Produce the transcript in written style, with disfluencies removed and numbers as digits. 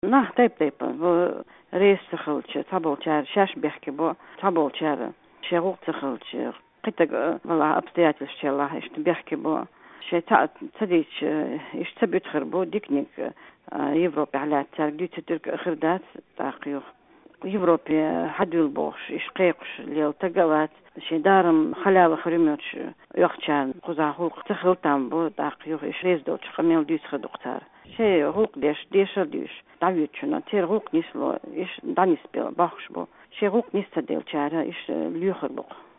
Taip, bu reis sıxılçı, tabolçar, şaşbехки, bu tabolçar, şeğul sıxılçı, qıtı valla обстоятельства, işte bехки bu. şey تديش يشتبه تخربو ديكنيك يوروبي على ترقدي تدرك خردات تاقيو يوروبي حد البوش يشقيقش اللي التقوات شي دارم خلاوة خريميوش يخشان قزاهو تخلطان بو تاقيو يشريز دوش خميل ديس خدوقتار شي هوق ديش دعويتشنا تير هوق نيسلو إيش دانيس بيل باخش بو شي هوق نيس تديل شارع إيش ليوخر بو